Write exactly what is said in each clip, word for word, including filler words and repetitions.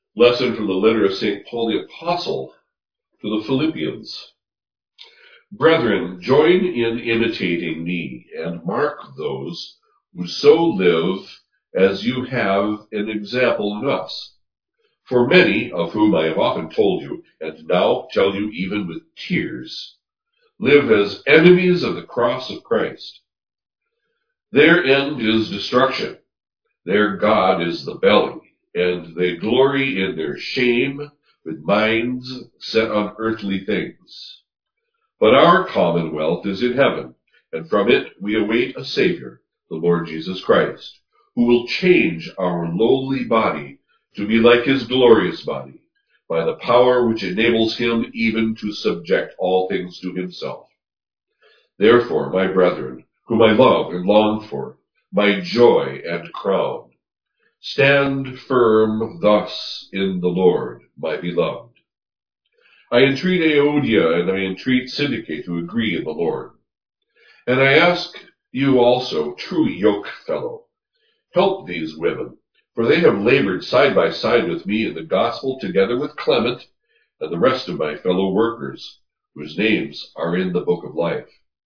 Lesson from the letter of Saint Paul the Apostle to the Philippians. Brethren, join in imitating me, and mark those who so live as you have an example in us. For many, of whom I have often told you, and now tell you even with tears, live as enemies of the cross of Christ. Their end is destruction. Their God is the belly, and they glory in their shame with minds set on earthly things. But our commonwealth is in heaven, and from it we await a Savior, the Lord Jesus Christ, who will change our lowly body to be like his glorious body, by the power which enables him even to subject all things to himself. Therefore, my brethren, whom I love and long for, my joy and crown, stand firm thus in the Lord, my beloved. I entreat Euodia and I entreat Syntyche to agree in the Lord. And I ask you also, true yoke fellow, help these women, for they have labored side by side with me in the gospel together with Clement and the rest of my fellow workers, whose names are in the book of life.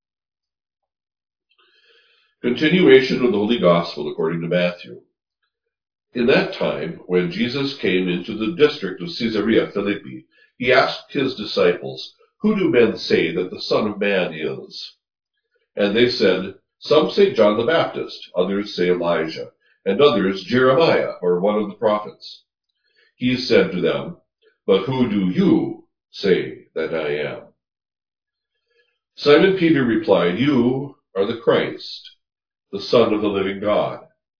Continuation of the Holy Gospel according to Matthew. In that time, when Jesus came into the district of Caesarea Philippi, he asked his disciples, Who do men say that the Son of Man is? And they said, Some say John the Baptist, others say Elijah, and others Jeremiah, or one of the prophets. He said to them, But who do you say that I am? Simon Peter replied, You are the Christ, the Son of the living God.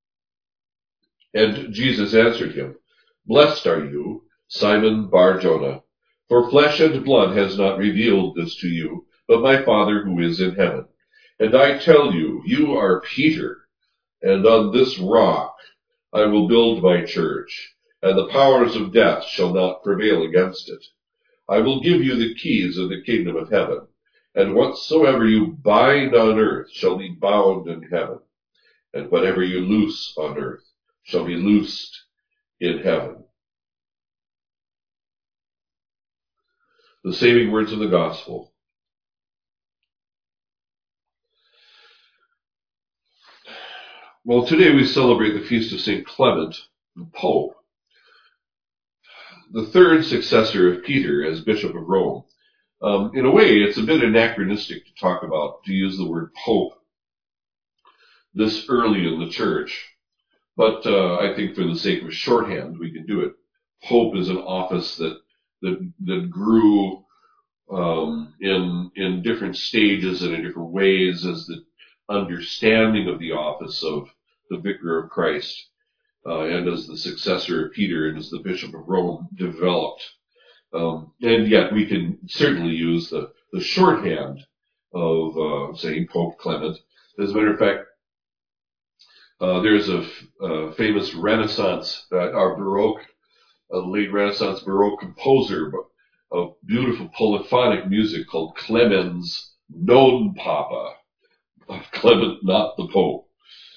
And Jesus answered him, Blessed are you, Simon Bar-Jonah, for flesh and blood has not revealed this to you, but my Father who is in heaven. And I tell you, you are Peter, and on this rock I will build my church, and the powers of death shall not prevail against it. I will give you the keys of the kingdom of heaven, and whatsoever you bind on earth shall be bound in heaven, and whatever you loose on earth shall be loosed in heaven. The saving words of the gospel. Well, today we celebrate the feast of Saint Clement, the Pope, the third successor of Peter as Bishop of Rome. Um, in a way, it's a bit anachronistic to talk about, to use the word Pope this early in the church. But uh, I think for the sake of shorthand, we can do it. Pope is an office that that, that grew um, in in different stages and in different ways as the understanding of the office of the Vicar of Christ uh, and as the successor of Peter and as the Bishop of Rome developed. Um, and yet we can certainly use the, the shorthand of uh, saying Pope Clement. As a matter of fact, Uh, there's a, f- a famous Renaissance, uh, or Baroque, a late Renaissance Baroque composer of beautiful polyphonic music called Clemens non Papa, Clement not the Pope.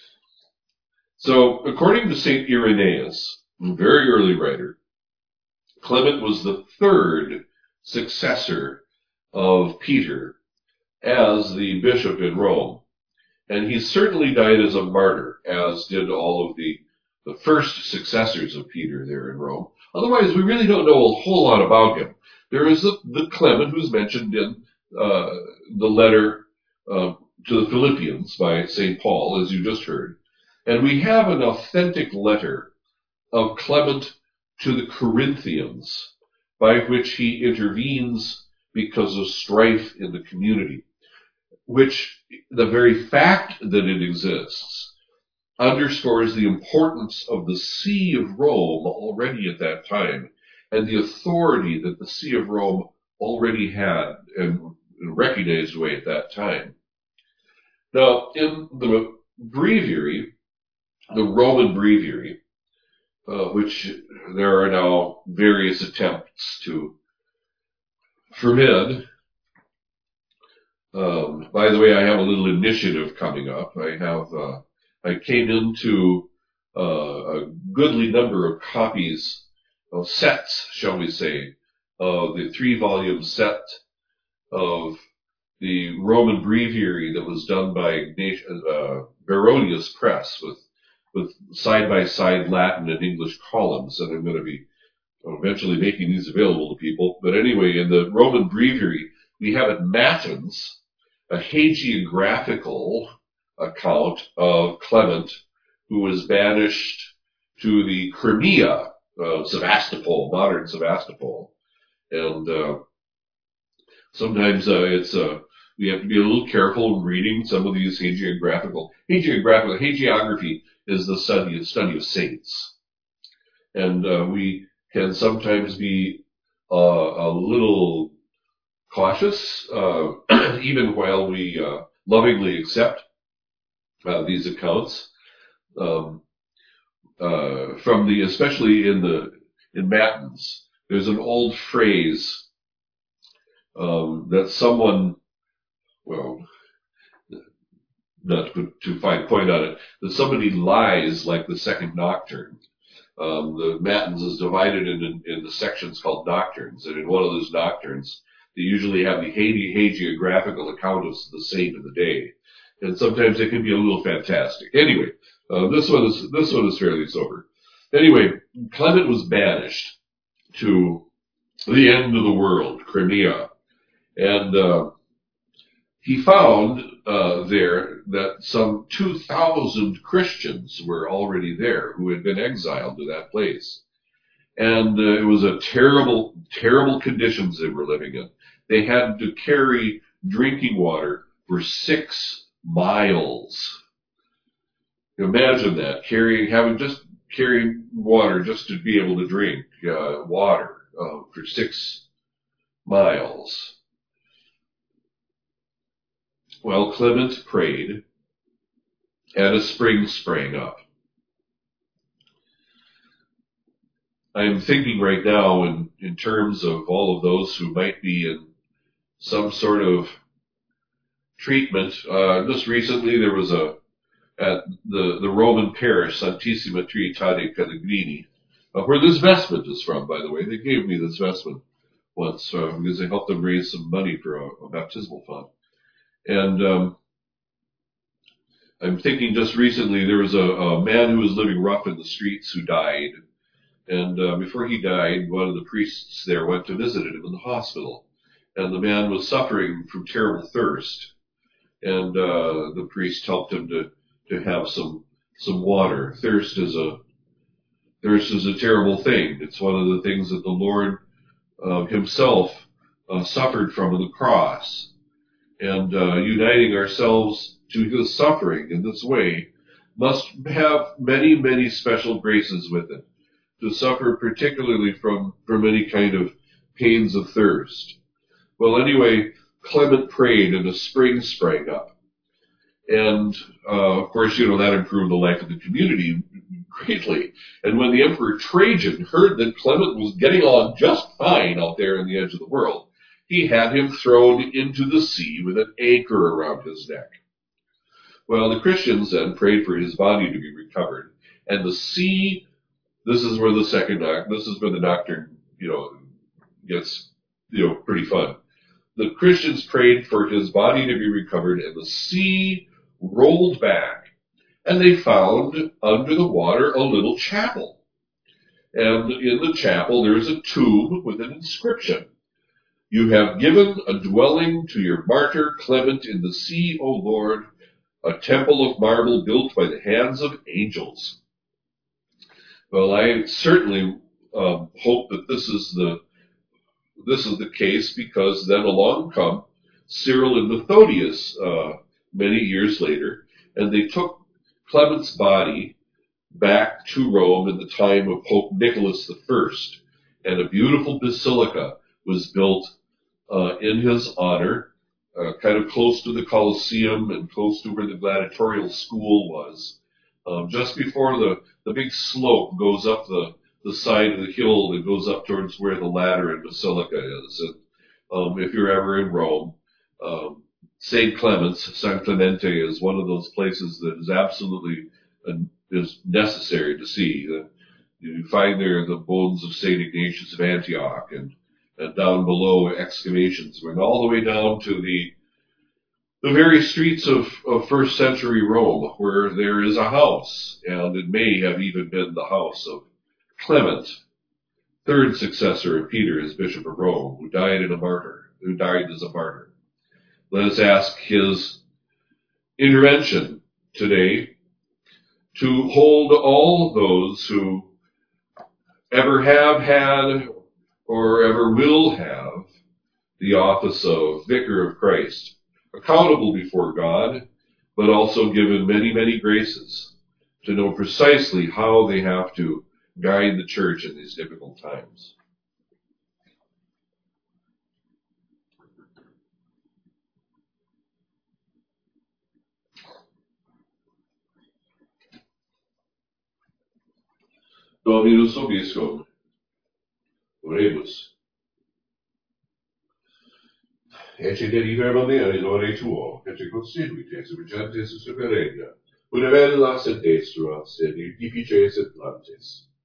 So, according to Saint Irenaeus, a very early writer, Clement was the third successor of Peter as the bishop in Rome. And he certainly died as a martyr, as did all of the, the first successors of Peter there in Rome. Otherwise, we really don't know a whole lot about him. There is the, the Clement who's mentioned in uh, the letter uh, to the Philippians by Saint Paul, as you just heard. And we have an authentic letter of Clement to the Corinthians, by which he intervenes because of strife in the community, which the very fact that it exists underscores the importance of the See of Rome already at that time and the authority that the See of Rome already had and recognized away at that time. Now, in the breviary, the Roman breviary, uh, which there are now various attempts to forbid. Um, by the way, I have a little initiative coming up. I have, uh, I came into uh, a goodly number of copies uh, sets, shall we say, uh, the three-volume set of the Roman Breviary that was done by Ignatius, uh, Baronius Press with with side-by-side Latin and English columns, and I'm going to be eventually making these available to people. But anyway, in the Roman Breviary, we have at Matins a hagiographical account of Clement, who was banished to the Crimea, uh, Sevastopol, modern Sevastopol. And uh, sometimes uh, it's uh, we have to be a little careful in reading some of these hagiographical. Hagiographical hagiography is the study, study of saints. And uh, we can sometimes be uh, a little cautious, uh, even while we uh, lovingly accept uh, these accounts um, uh, from the, especially in the in Matins. There's an old phrase um, that someone, well, not to, to find point on it, that somebody lies like the second nocturne. Um, the Matins is divided into, into sections called nocturnes, and in one of those nocturnes, they usually have the hagi- hagiographical account of the saint of the day, and sometimes it can be a little fantastic. Anyway, uh, this one is this one is fairly sober. Anyway, Clement was banished to the end of the world, Crimea, and uh, he found uh, there that some two thousand Christians were already there who had been exiled to that place. And uh, it was a terrible, terrible conditions they were living in. They had to carry drinking water for six miles. Imagine that, carrying, having just carrying water just to be able to drink uh, water uh, for six miles. Well, Clement prayed, and a spring sprang up. I'm thinking right now in, in terms of all of those who might be in some sort of treatment. Uh, just recently there was a, at the, the Roman parish, Santissima Trinità dei Pellegrini, uh, where this vestment is from, by the way. They gave me this vestment once uh, because they helped them raise some money for a, a baptismal fund. And um, I'm thinking just recently there was a, a man who was living rough in the streets who died. And uh, before he died, one of the priests there went to visit him in the hospital. And the man was suffering from terrible thirst. And uh, the priest helped him to, to have some some water. Thirst is a thirst is a terrible thing. It's one of the things that the Lord uh, himself uh, suffered from on the cross. And uh, uniting ourselves to his suffering in this way must have many, many special graces with it, to suffer particularly from, from any kind of pains of thirst. Well, anyway, Clement prayed and a spring sprang up. And, uh, of course, you know, that improved the life of the community greatly. And when the Emperor Trajan heard that Clement was getting on just fine out there in the edge of the world, he had him thrown into the sea with an anchor around his neck. Well, the Christians then prayed for his body to be recovered. And the sea, this is where the second, this is where the doctrine, you know, gets, you know, pretty fun. The Christians prayed for his body to be recovered, and the sea rolled back, and they found under the water a little chapel. And in the chapel, there's a tomb with an inscription. You have given a dwelling to your martyr Clement in the sea, O Lord, a temple of marble built by the hands of angels. Well, I certainly um, hope that this is the this is the case, because then along come Cyril and Methodius uh, many years later, and they took Clement's body back to Rome in the time of Pope Nicholas the First, and a beautiful basilica was built uh, in his honor, uh, kind of close to the Colosseum and close to where the gladiatorial school was, um, just before the, the big slope goes up the, the side of the hill that goes up towards where the Lateran Basilica is. And um, if you're ever in Rome, um, Saint Clement's, San Clemente, is one of those places that is absolutely uh, is necessary to see. The, You find there the bones of Saint Ignatius of Antioch, and, and down below excavations going all the way down to the the very streets of, of first century Rome, where there is a house, and it may have even been the house of Clement, third successor of Peter as Bishop of Rome, who died in a martyr, who died as a martyr. Let us ask his intervention today to hold all those who ever have had or ever will have the office of Vicar of Christ, accountable before God, but also given many, many graces to know precisely how they have to guide the church in these difficult times. Dominus obiscum, oremus. Ecce deliver manere in ore tuo, ecce constituit, ecce vigentes superregna, une vellas et destruas, et edifices et plantes.